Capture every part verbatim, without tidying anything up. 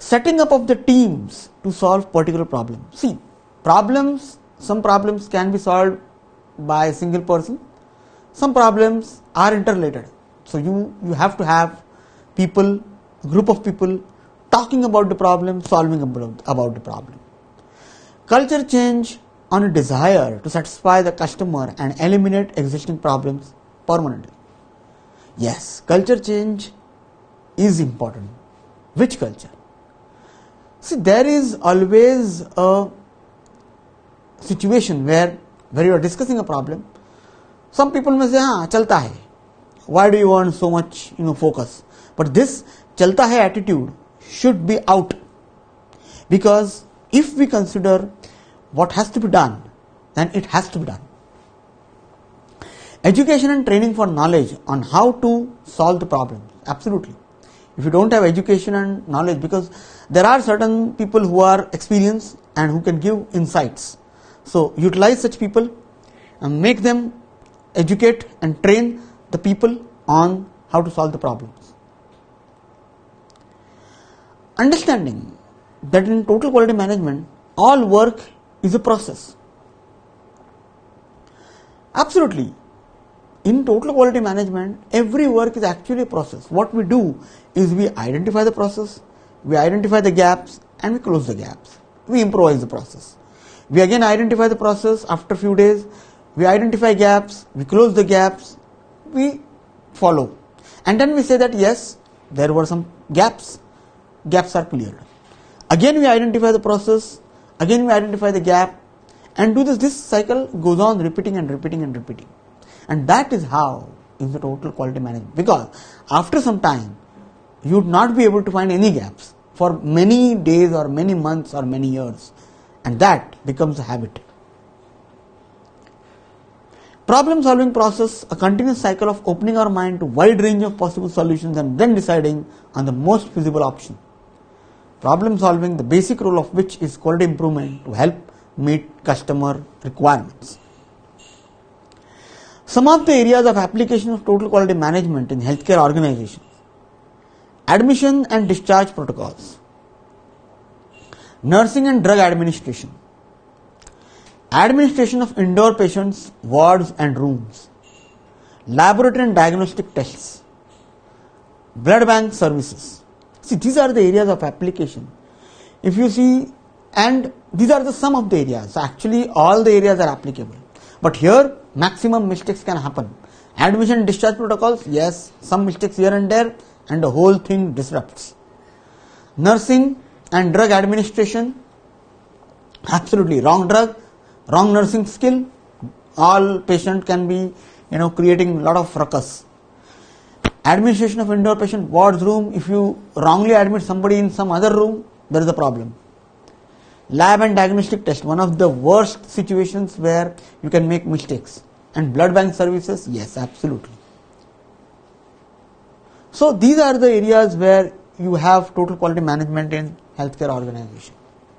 setting up of the teams to solve particular problems. See, problems, some problems can be solved by a single person. Some problems are interrelated. So you, you have to have people, a group of people talking about the problem, solving about, about the problem. Culture change on a desire to satisfy the customer and eliminate existing problems permanently. Yes, culture change is important. Which culture? See, there is always a situation where, where you are discussing a problem. Some people may say, "Ah, chalta hai. Why do you want so much, you know, focus?" But this chalta hai attitude should be out, because if we consider what has to be done, then it has to be done. Education and training for knowledge on how to solve the problem. Absolutely. If you don't have education and knowledge, because there are certain people who are experienced and who can give insights. So utilize such people and make them educate and train the people on how to solve the problems. Understanding that in total quality management, all work is a process. Absolutely. In total quality management, every work is actually a process. What we do is we identify the process, we identify the gaps, and we close the gaps. We improvise the process. We again identify the process after a few days, we identify gaps, we close the gaps, we follow. And then we say that yes, there were some gaps, gaps are cleared. Again we identify the process, again we identify the gap, and do this, this cycle goes on repeating and repeating and repeating. And that is how is the total quality management. Because after some time, you would not be able to find any gaps for many days or many months or many years. And that becomes a habit. Problem solving process, a continuous cycle of opening our mind to wide range of possible solutions and then deciding on the most feasible option. Problem solving, the basic role of which is quality improvement to help meet customer requirements. Some of the areas of application of total quality management in healthcare organizations. Admission and discharge protocols. Nursing and drug administration. Administration of indoor patients, wards and rooms. Laboratory and diagnostic tests. Blood bank services. See, these are the areas of application. If you see, and these are the some of the areas. So actually all the areas are applicable. But here maximum mistakes can happen. Admission and discharge protocols, yes, some mistakes here and there, and the whole thing disrupts. Nursing and drug administration, absolutely wrong drug, wrong nursing skill, all patient can be, you know, creating a lot of ruckus. Administration of indoor patient wards room, if you wrongly admit somebody in some other room, there is a problem. Lab and diagnostic test, one of the worst situations where you can make mistakes. And blood bank services, yes, absolutely. So these are the areas where you have total quality management in healthcare organization.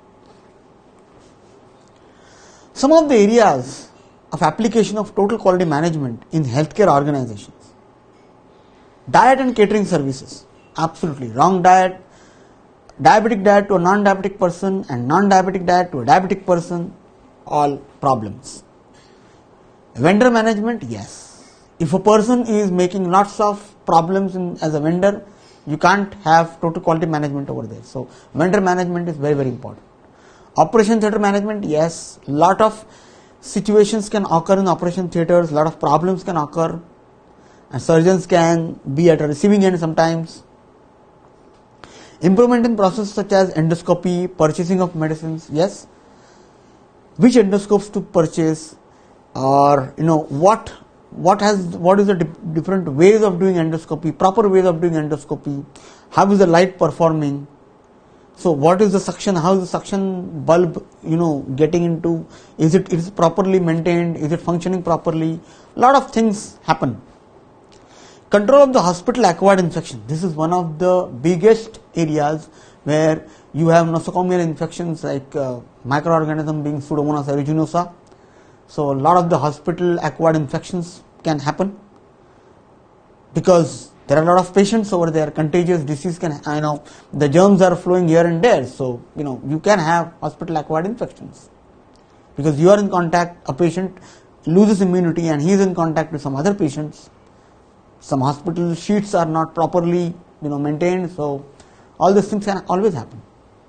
Some of the areas of application of total quality management in healthcare organizations. Diet and catering services, absolutely wrong diet. Diabetic diet to a non-diabetic person and non-diabetic diet to a diabetic person, all problems. Vendor management, yes. If a person is making lots of problems in, as a vendor, you can't have total quality management over there. So vendor management is very, very important. Operation theatre management, yes. Lot of situations can occur in operation theatres, lot of problems can occur, and surgeons can be at a receiving end sometimes. Improvement in process such as endoscopy, purchasing of medicines, yes. Which endoscopes to purchase, or you know what what has what is the di- different ways of doing endoscopy, proper ways of doing endoscopy, how is the light performing, so what is the suction, how is the suction bulb, you know, getting into, is it is it properly maintained, is it functioning properly, lot of things happen. Control of the hospital acquired infection. This is one of the biggest areas where you have nosocomial infections like uh, microorganism being Pseudomonas aeruginosa. So a lot of the hospital acquired infections can happen because There are a lot of patients over there. Contagious disease can, I know, the germs are flowing here and there. So, you know, you can have hospital-acquired infections because you are in contact. A patient loses immunity and he is in contact with some other patients. Some hospital sheets are not properly, you know, maintained. So, all these things can always happen.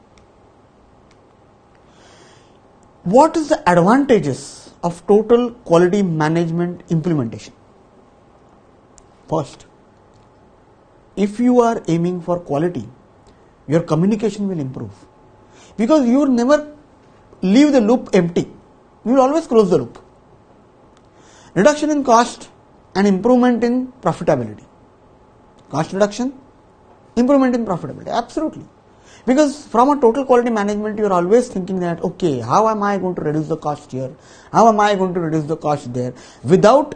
What is the advantages of total quality management implementation? First, if you are aiming for quality, your communication will improve because you will never leave the loop empty. You will always close the loop. Reduction in cost and improvement in profitability. Cost reduction, improvement in profitability. Absolutely. Because from a total quality management, you are always thinking that, okay, how am I going to reduce the cost here? How am I going to reduce the cost there? Without,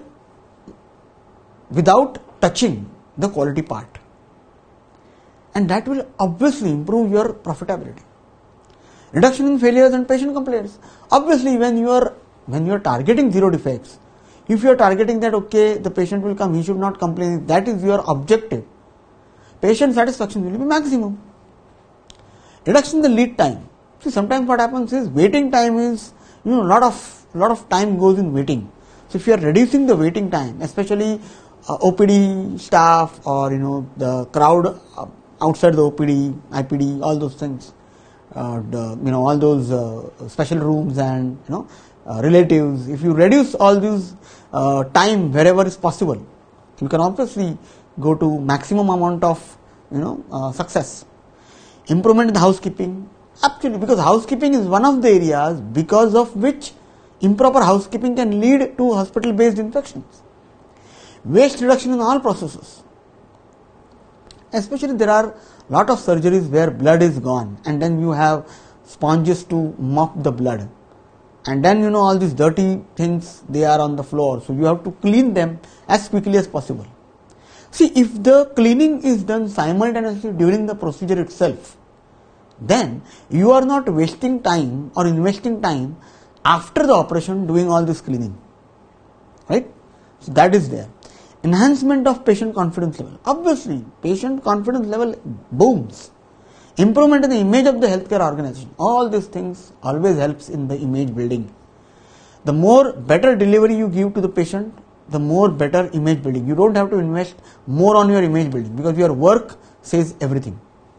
without touching the quality part. And that will obviously improve your profitability. Reduction in failures and patient complaints. Obviously, when you are when you are targeting zero defects, if you are targeting that, okay, the patient will come, he should not complain, that is your objective, patient satisfaction will be maximum. Reduction in the lead time. See, sometimes what happens is waiting time is, you know, lot of lot of time goes in waiting. So if you are reducing the waiting time, especially uh, O P D staff or, you know, the crowd uh, outside the O P D, I P D, all those things, uh, the, you know, all those uh, special rooms and, you know, uh, relatives, if you reduce all these uh, time wherever is possible, you can obviously go to maximum amount of, you know, uh, success. Improvement in the housekeeping, absolutely, because housekeeping is one of the areas because of which improper housekeeping can lead to hospital-based infections. Waste reduction in all processes. Especially there are lot of surgeries where blood is gone and then you have sponges to mop the blood. And then, you know, all these dirty things, they are on the floor. So you have to clean them as quickly as possible. See, if the cleaning is done simultaneously during the procedure itself, then you are not wasting time or investing time after the operation doing all this cleaning. Right? So that is there. Enhancement of patient confidence level. Obviously, patient confidence level booms. Improvement in the image of the healthcare organization. All these things always helps in the image building. The more better delivery you give to the patient, the more better image building. You don't have to invest more on your image building because your work says everything.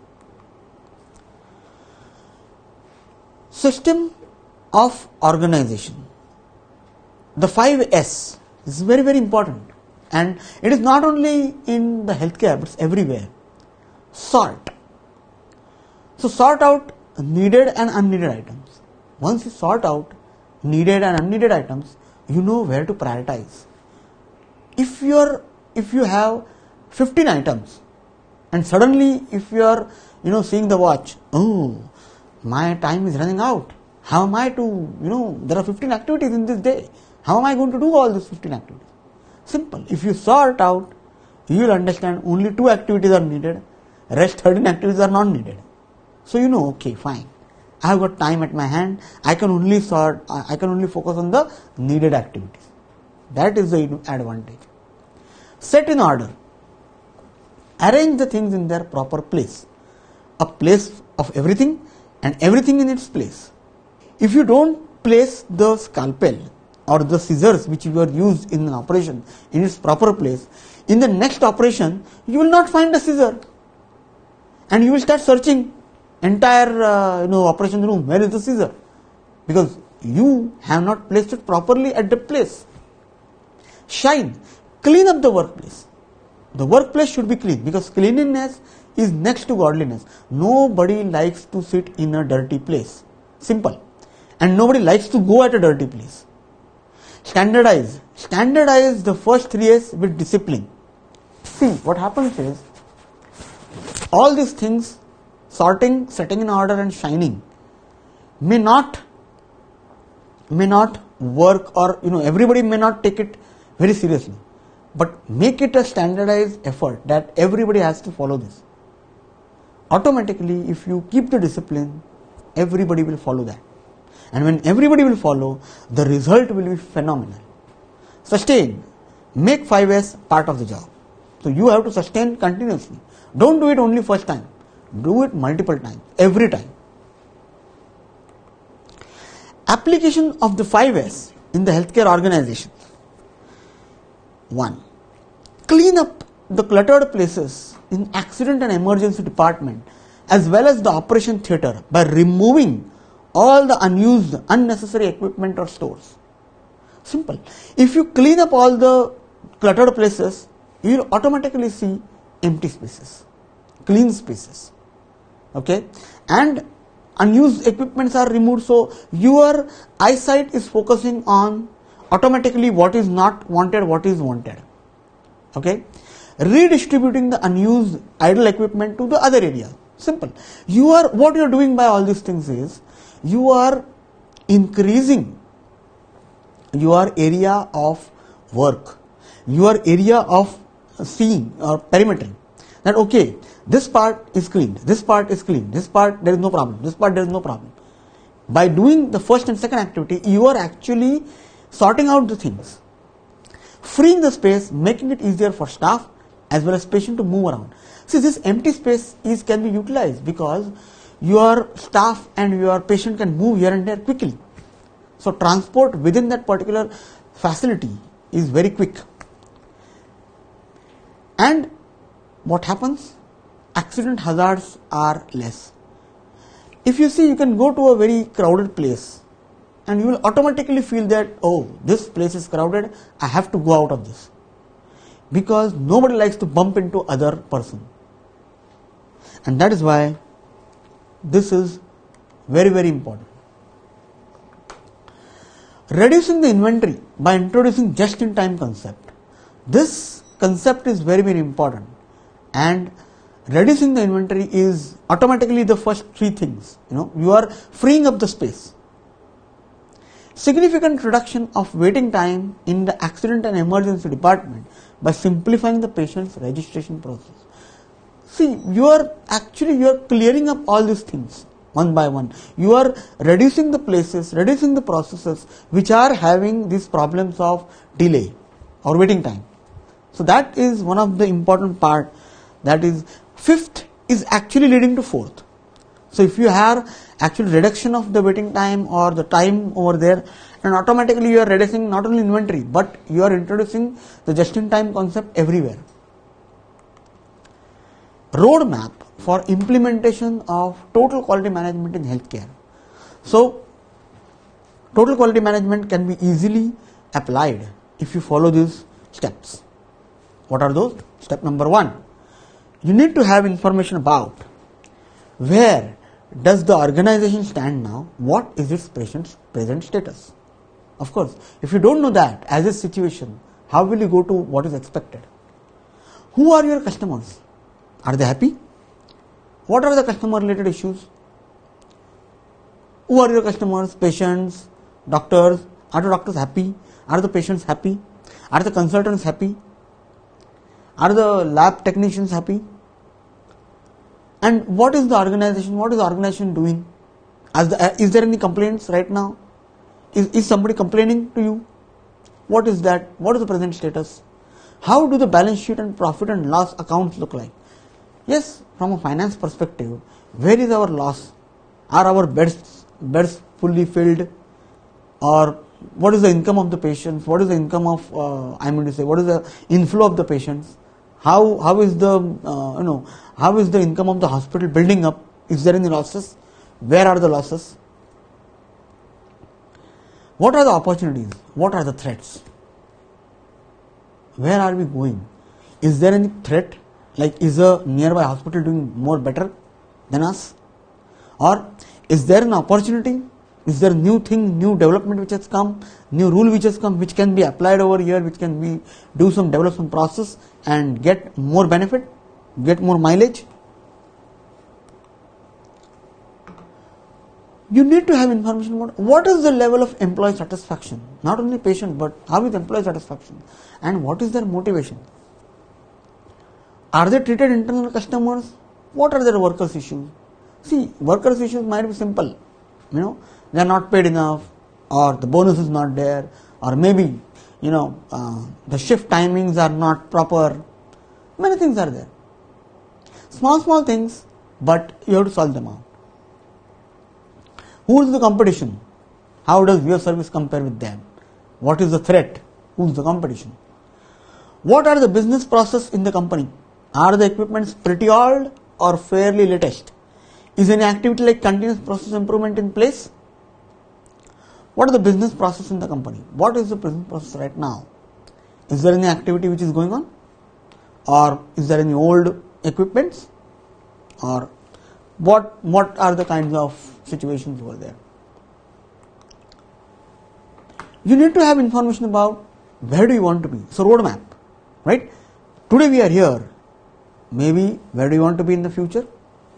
System of organization. The five S is very, very important. And it is not only in the healthcare, but it's everywhere. Sort. So sort out needed and unneeded items. Once you sort out needed and unneeded items, you know where to prioritize. If you are, if you have fifteen items, and suddenly if you are, you know, seeing the watch, oh, my time is running out. How am I to, you know, there are fifteen activities in this day. How am I going to do all these fifteen activities? Simple. If you sort out, you will understand only two activities are needed, rest thirteen activities are not needed. So you know, okay, fine. I have got time at my hand. I can only sort, I can only focus on the needed activities. That is the advantage. Set in order. Arrange the things in their proper place. A place of everything and everything in its place. If you don't place the scalpel or the scissors which were used in an operation in its proper place, in the next operation you will not find a scissor and you will start searching entire uh, you know operation room, where is the scissor, because you have not placed it properly at the place. Shine. Clean up the workplace. The workplace should be clean because cleanliness is next to godliness. Nobody likes to sit in a dirty place. Simple. And nobody likes to go at a dirty place. Standardize. Standardize the first three S with discipline. See, what happens is, all these things, sorting, setting in order and shining, may not, may not work, or, you know, everybody may not take it very seriously. But make it a standardized effort that everybody has to follow this. Automatically, if you keep the discipline, everybody will follow that. And when everybody will follow, the result will be phenomenal. Sustain. Make five S part of the job. So you have to sustain continuously. Don't do it only first time. Do it multiple times, every time. Application of the five S in the healthcare organization. One, clean up the cluttered places in accident and emergency department as well as the operation theatre by removing all the unused, unnecessary equipment or stores. Simple. If you clean up all the cluttered places, you will automatically see empty spaces, clean spaces. Okay, and unused equipments are removed, so your eyesight is focusing on automatically what is not wanted, what is wanted. Okay, redistributing the unused idle equipment to the other area. Simple. You are what you are doing by all these things is you are increasing your area of work, your area of seeing or perimetering. That okay, this part is cleaned, this part is cleaned, this part there is no problem, this part there is no problem. By doing the first and second activity, you are actually sorting out the things, freeing the space, making it easier for staff as well as patient to move around. See, this empty space is can be utilized because your staff and your patient can move here and there quickly. So transport within that particular facility is very quick. And what happens? Accident hazards are less. If you see, you can go to a very crowded place and you will automatically feel that, oh, this place is crowded, I have to go out of this. Because nobody likes to bump into other person. And that is why this is very, very important. Reducing the inventory by introducing just-in-time concept. This concept is very, very important. And reducing the inventory is automatically the first three things. You know, you are freeing up the space. Significant reduction of waiting time in the accident and emergency department by simplifying the patient's registration process. See, you are actually you are clearing up all these things one by one. You are reducing the places, reducing the processes which are having these problems of delay or waiting time. So that is one of the important part. That is fifth is actually leading to fourth. So if you have actual reduction of the waiting time or the time over there, and automatically you are reducing not only inventory but you are introducing the just-in-time concept everywhere. Roadmap for implementation of total quality management in healthcare. So total quality management can be easily applied if you follow these steps. What are those? Step number one. You need to have information about where does the organization stand now, what is its patient's present status. Of course, if you don't know that as a situation, how will you go to what is expected? Who are your customers? Are they happy? What are the customer related issues? Who are your customers? Patients, doctors? Are the doctors happy? Are the patients happy? Are the consultants happy? Are the lab technicians happy? And what is the organization? What is the organization doing? As the, uh, is there any complaints right now? Is, is somebody complaining to you? What is that? What is the present status? How do the balance sheet and profit and loss accounts look like? Yes, from a finance perspective, where is our loss? Are our beds beds fully filled? Or what is the income of the patients? What is the income of uh, I mean to say what is the inflow of the patients? How how is the uh, you know how is the income of the hospital building up? Is there any losses? Where are the losses? What are the opportunities? What are the threats? Where are we going? Is there any threat? Like, is a nearby hospital doing more better than us? Or is there an opportunity? Is there a new thing, new development which has come, new rule which has come, which can be applied over here, which can be do some development process and get more benefit, get more mileage? You need to have information about what is the level of employee satisfaction, not only patient, but how is employee satisfaction and what is their motivation. Are they treated internal customers? What are their workers' issues? See, workers' issues might be simple. You know, they are not paid enough, or the bonus is not there, or maybe, you know, uh, the shift timings are not proper, Many things are there. Small, small things, but you have to solve them out. Who is the competition? How does your service compare with them? What is the threat? Who is the competition? What are the business process in the company? Are the equipments pretty old or fairly latest? Is any activity like continuous process improvement in place? What are the business process in the company? What is the business process right now? Is there any activity which is going on? Or is there any old equipments? Or what, what are the kinds of situations over there? You need to have information about where do you want to be. So roadmap, right? Today we are here. Maybe where do you want to be in the future?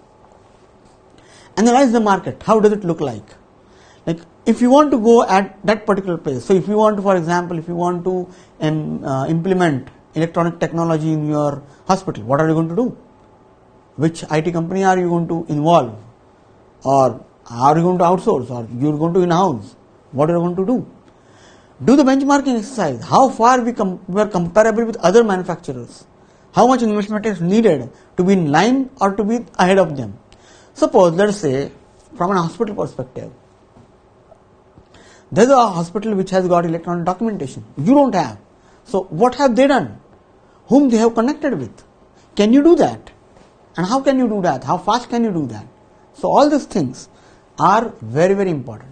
Analyze the market. How does it look like? Like if you want to go at that particular place. So if you want to, for example, if you want to um, uh, implement electronic technology in your hospital, what are you going to do? Which I T company are you going to involve? Or are you going to outsource? Or you are going to in-house? What are you going to do? Do the benchmarking exercise. How far we, com- we are comparable with other manufacturers. How much investment is needed to be in line or to be ahead of them. Suppose, let us say, from an hospital perspective, there is a hospital which has got electronic documentation. You don't have. So, what have they done? Whom they have connected with? Can you do that? And how can you do that? How fast can you do that? So, all these things are very, very important.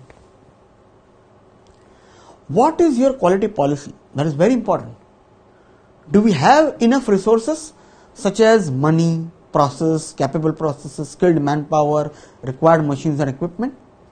What is your quality policy? That is very important. Do we have enough resources such as money, process, capable processes, skilled manpower, required machines and equipment?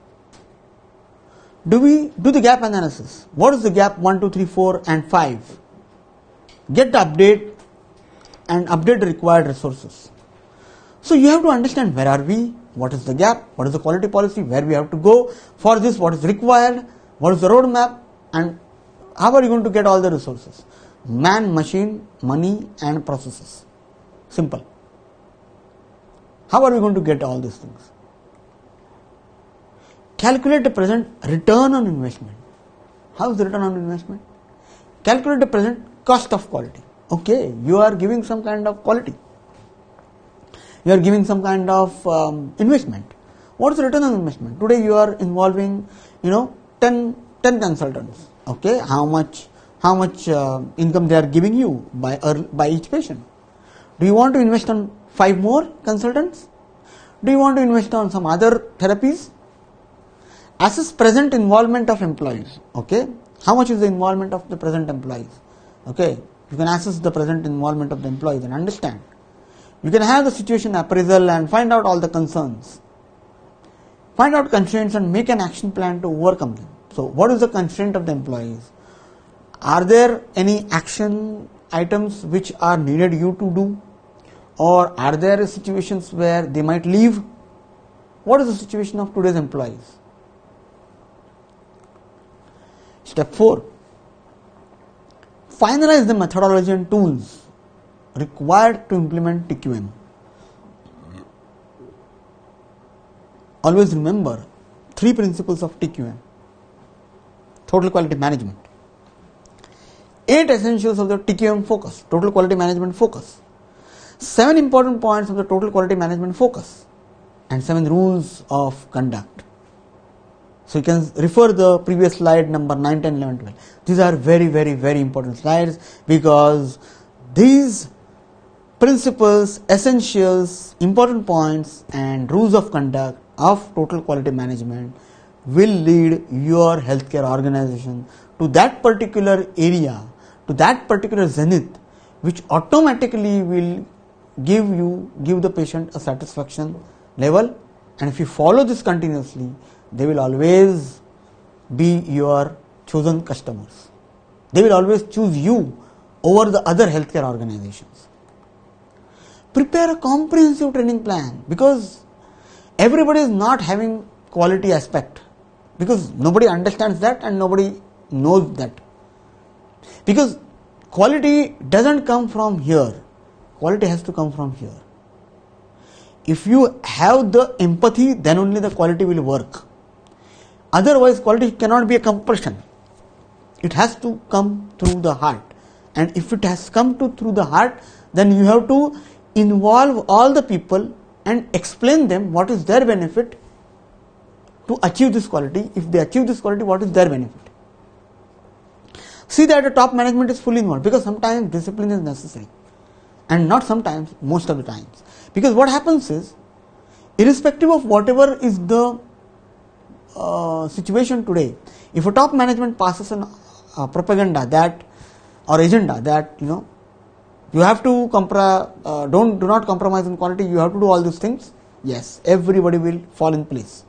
Do we do the gap analysis? What is the gap one, two, three, four and five? Get the update and update the required resources. So you have to understand where are we, what is the gap, what is the quality policy, where we have to go for this, what is required, what is the roadmap, and how are you going to get all the resources? Man, machine, money and processes. Simple. How are we going to get all these things? Calculate the present return on investment. How is the return on investment? Calculate the present cost of quality. Okay, you are giving some kind of quality. You are giving some kind of um, investment. What is the return on investment? Today you are involving, you know, ten, ten consultants. Okay, how much how much uh, income they are giving you by by each patient? Do you want to invest on five more consultants? Do you want to invest on some other therapies? Assess present involvement of employees. Okay, how much is the involvement of the present employees? Okay, you can assess the present involvement of the employees and understand. You can have the situation appraisal and find out all the concerns. Find out constraints and make an action plan to overcome them. So, what is the constraint of the employees? Are there any action items which are needed you to do? Or are there situations where they might leave? What is the situation of today's employees? Step four. Finalize the methodology and tools required to implement T Q M. Always remember three principles of T Q M. Total quality management. Eight essentials of the T Q M focus, total quality management focus. Seven important points of the total quality management focus. And seven rules of conduct. So you can refer the previous slide number nine, ten, eleven, twelve. These are very, very, very important slides because these principles, essentials, important points and rules of conduct of total quality management will lead your healthcare organization to that particular area, to that particular zenith, which automatically will give you, give the patient a satisfaction level. And if you follow this continuously, they will always be your chosen customers. They will always choose you over the other healthcare organizations. Prepare a comprehensive training plan because everybody is not having quality aspect because nobody understands that and nobody knows that. Because quality doesn't come from here. Quality has to come from here. If you have the empathy, then only the quality will work. Otherwise, quality cannot be a compulsion. It has to come through the heart. And if it has come to through the heart, then you have to involve all the people and explain them what is their benefit to achieve this quality. If they achieve this quality, what is their benefit? See that the top management is fully involved, because sometimes discipline is necessary, and not sometimes, most of the times. Because what happens is, irrespective of whatever is the uh, situation today, if a top management passes an uh, propaganda that or agenda that, you know, you have to compra- uh, don't do not compromise in quality, you have to do all these things, yes, everybody will fall in place.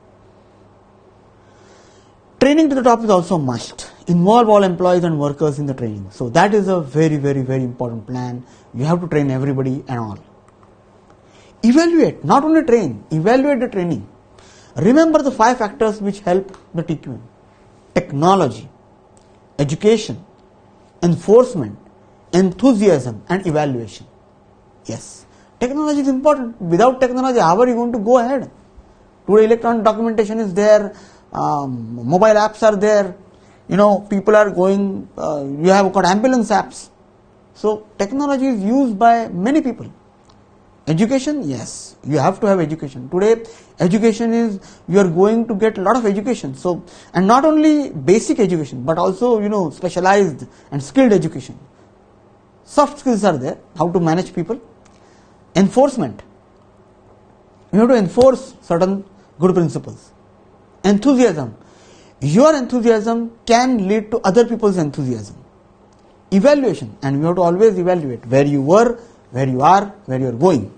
Training to the top is also a must. Involve all employees and workers in the training. So that is a very, very, very important plan. You have to train everybody and all. Evaluate, not only train, evaluate the training. Remember the five factors which help the T Q M. Technology, education, enforcement, enthusiasm and evaluation. Yes, technology is important. Without technology, how are you going to go ahead? Today electronic documentation is there, um, mobile apps are there, you know, people are going, uh, you have got ambulance apps. So technology is used by many people. Education, yes, you have to have education. Today, education is, you are going to get a lot of education. So, and not only basic education, but also, you know, specialized and skilled education. Soft skills are there, how to manage people. Enforcement, you have to enforce certain good principles. Enthusiasm, your enthusiasm can lead to other people's enthusiasm. Evaluation, and you have to always evaluate where you were, where you are, where you are going.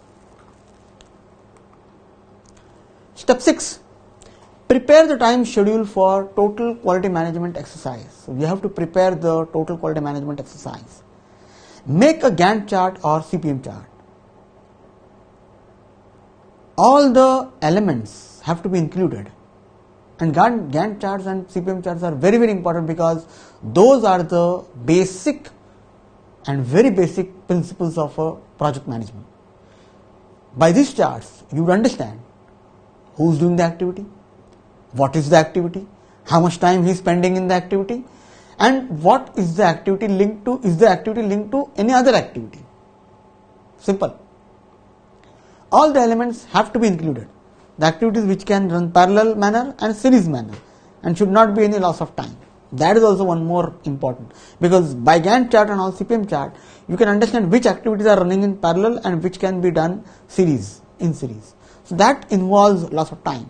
Step six, prepare the time schedule for total quality management exercise. So you have to prepare the total quality management exercise. Make a Gantt chart or C P M chart. All the elements have to be included. And Gantt charts and C P M charts are very, very important, because those are the basic and very basic principles of a project management. By these charts, you would understand who is doing the activity, what is the activity, how much time he is spending in the activity, and what is the activity linked to, is the activity linked to any other activity. Simple. All the elements have to be included. The activities which can run parallel manner and series manner, and should not be any loss of time. That is also one more important, because by Gantt chart and all C P M chart, you can understand which activities are running in parallel and which can be done series, in series. So that involves loss of time.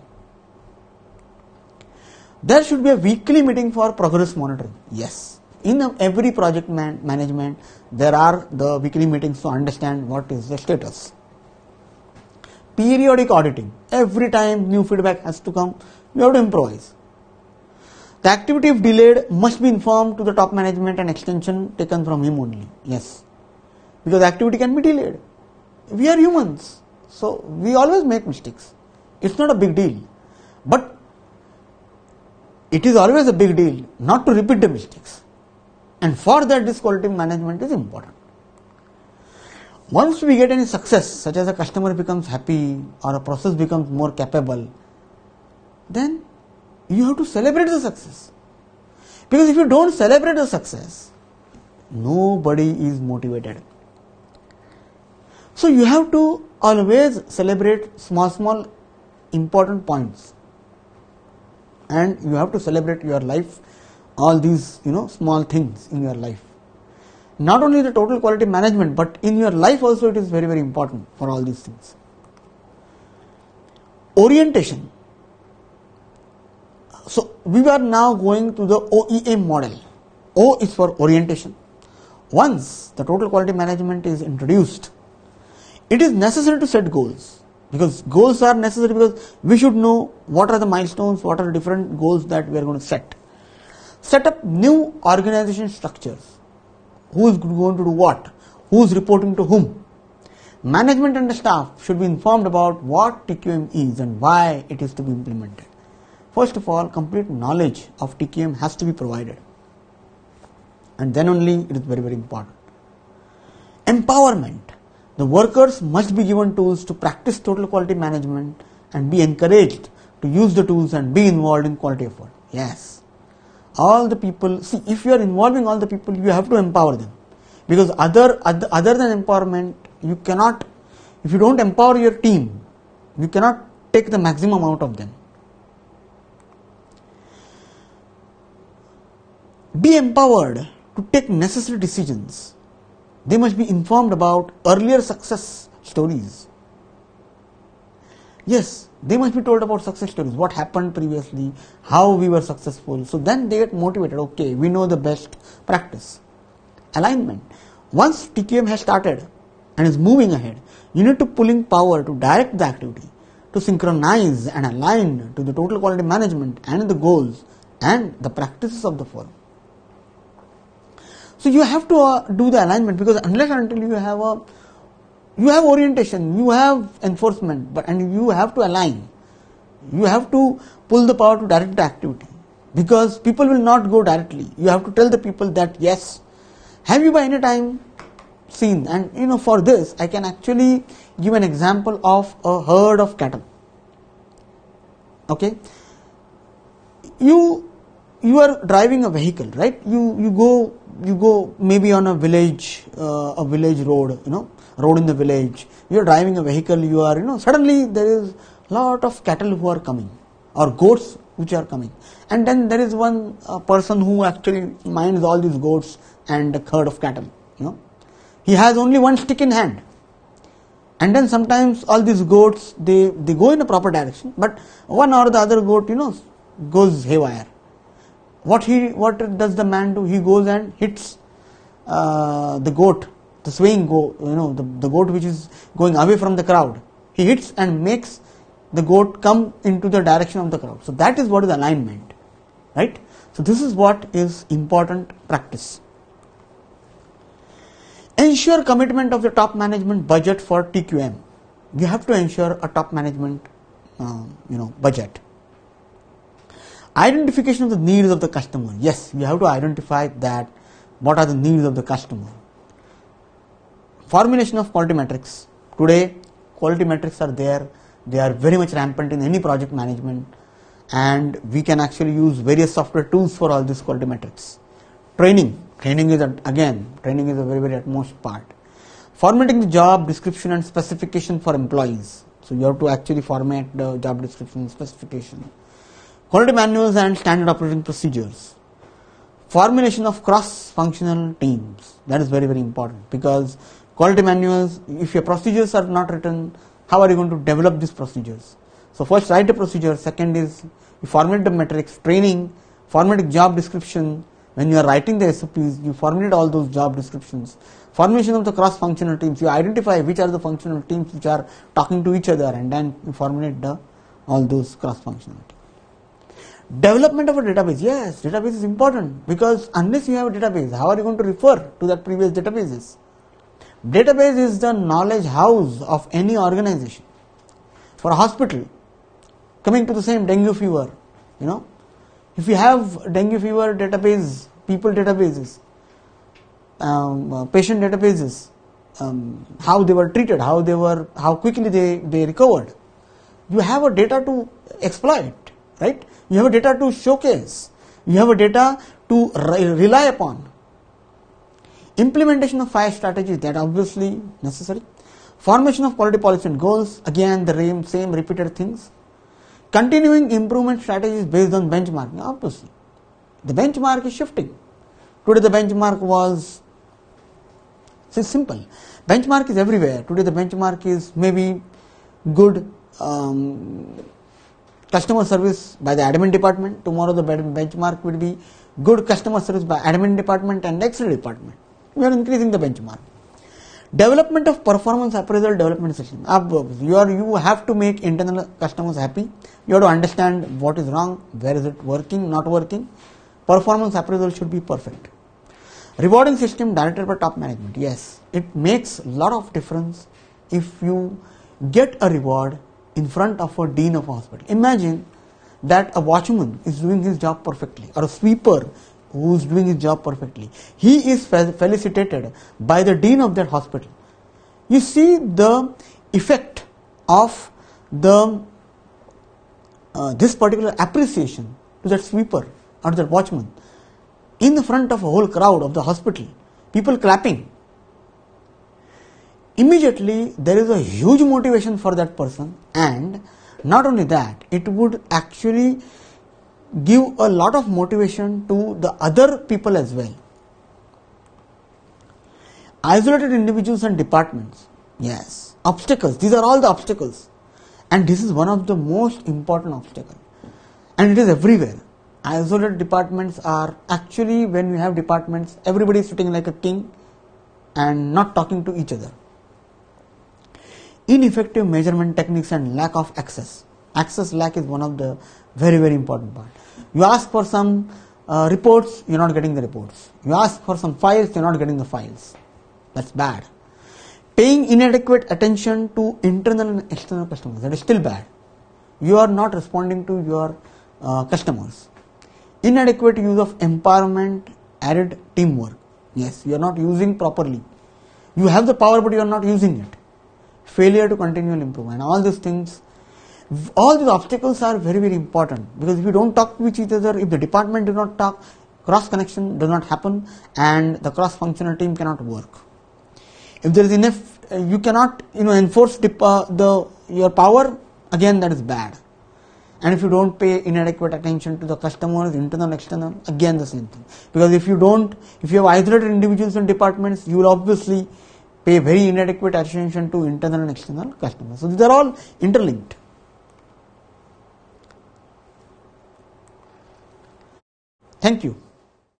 There should be a weekly meeting for progress monitoring. Yes, in every project man management, there are the weekly meetings to understand what is the status. Periodic auditing. Every time new feedback has to come, you have to improvise. The activity, if delayed, must be informed to the top management and extension taken from him only. Yes, because the activity can be delayed. We are humans, so we always make mistakes. It's not a big deal, but it is always a big deal not to repeat the mistakes. And for that, this quality management is important. Once we get any success, such as a customer becomes happy or a process becomes more capable, then you have to celebrate the success. Because if you don't celebrate the success, nobody is motivated. So you have to always celebrate small, small important points. And you have to celebrate your life, all these, you know, small things in your life. Not only the total quality management, but in your life also it is very, very important for all these things. Orientation. So we are now going to the O E M model. O is for orientation. Once the total quality management is introduced, it is necessary to set goals, because goals are necessary, because we should know what are the milestones, what are the different goals that we are going to set. Set up new organization structures. Who is going to do what? Who is reporting to whom? Management and the staff should be informed about what T Q M is and why it is to be implemented. First of all, complete knowledge of T Q M has to be provided. And then only it is very, very important. Empowerment. The workers must be given tools to practice total quality management and be encouraged to use the tools and be involved in quality effort. Yes. All the people, see, if you are involving all the people, you have to empower them. Because other, other other than empowerment, you cannot, if you don't empower your team, you cannot take the maximum out of them. Be empowered to take necessary decisions. They must be informed about earlier success stories. Yes, they must be told about success stories, what happened previously, how we were successful. So then they get motivated. Okay, we know the best practice. Alignment. Once T Q M has started and is moving ahead, you need to pull in power to direct the activity, to synchronize and align to the total quality management and the goals and the practices of the firm. So you have to uh, do the alignment, because unless and until you have a you have orientation, you have enforcement, but and you have to align. You have to pull the power to direct the activity, because people will not go directly. You have to tell the people that yes, have you by any time seen? And you know, for this I can actually give an example of a herd of cattle. Okay, you you are driving a vehicle, right? You you go you go maybe on a village uh, a village road, you know, road in the village. You are driving a vehicle. You are you know suddenly there is lot of cattle who are coming, or goats which are coming, and then there is one uh, person who actually minds all these goats and a herd of cattle. You know, he has only one stick in hand, and then sometimes all these goats they they go in a proper direction, but one or the other goat you know goes haywire. What he what does the man do? He goes and hits uh, the goat, the swaying goat, you know, the, the goat which is going away from the crowd. He hits and makes the goat come into the direction of the crowd. So that is what is alignment, right? So this is what is important practice. Ensure commitment of the top management budget for T Q M. You have to ensure a top management, uh, you know, budget. Identification of the needs of the customer. Yes, you have to identify that what are the needs of the customer. Formulation of quality metrics. Today, quality metrics are there. They are very much rampant in any project management, and we can actually use various software tools for all these quality metrics. Training. Training is, a, again, training is a very, very utmost part. Formatting the job description and specification for employees. So you have to actually format the job description and specification. Quality manuals and standard operating procedures. Formulation of cross-functional teams. That is very, very important, because quality manuals, if your procedures are not written, how are you going to develop these procedures? So first write a procedure, second is you formulate the metrics, training, formatting job description. When you are writing the S O Ps, you formulate all those job descriptions. Formation of the cross-functional teams, you identify which are the functional teams which are talking to each other, and then you formulate the all those cross-functional teams. Development of a database. Yes, database is important, because unless you have a database, how are you going to refer to that previous databases? Database is the knowledge house of any organization. For a hospital, coming to the same dengue fever, you know, if you have dengue fever database, people databases, um, uh, patient databases, um, how they were treated, how they were, how quickly they, they recovered, you have a data to exploit, right? You have a data to showcase. You have a data to re- rely upon. Implementation of five strategies, that are obviously necessary. Formation of quality policy and goals, again the same repeated things. Continuing improvement strategies based on benchmarking, obviously. The benchmark is shifting. Today the benchmark was, it's simple. Benchmark is everywhere. Today the benchmark is maybe good um, customer service by the admin department. Tomorrow the benchmark will be good customer service by admin department and X-ray department. We are increasing the benchmark. Development of performance appraisal development system. You are you have to make internal customers happy. You have to understand what is wrong, where is it working, not working. Performance appraisal should be perfect. Rewarding system directed by top management. Yes, it makes a lot of difference if you get a reward in front of a dean of a hospital. Imagine that a watchman is doing his job perfectly, or a sweeper who is doing his job perfectly. He is felicitated by the dean of that hospital. You see the effect of the uh, this particular appreciation to that sweeper or that watchman in the front of a whole crowd of the hospital. People clapping. immediately there is a huge motivation for that person, and not only that, it would actually give a lot of motivation to the other people as well. Isolated individuals and departments, yes, obstacles, these are all the obstacles, and this is one of the most important obstacles, and it is everywhere. Isolated departments are actually, when you have departments, everybody is sitting like a king and not talking to each other. Ineffective measurement techniques and lack of access. Access lack is one of the very, very important part. You ask for some uh, reports, you're not getting the reports. You ask for some files, you're not getting the files. That's bad. Paying inadequate attention to internal and external customers. That is still bad. You are not responding to your uh, customers. Inadequate use of empowerment, added teamwork. Yes, you are not using properly. You have the power, but you are not using it. Failure to continually improve, and all these things, all these obstacles are very, very important, because if you don't talk to each other, if the department do not talk, cross connection does not happen, and the cross functional team cannot work. If there is enough, you cannot, you know, enforce the, uh, the your power, again that is bad. And if you don't pay inadequate attention to the customers, internal, external, again the same thing. Because if you don't, if you have isolated individuals and departments, you will obviously pay very inadequate attention to internal and external customers. So these are all interlinked. Thank you.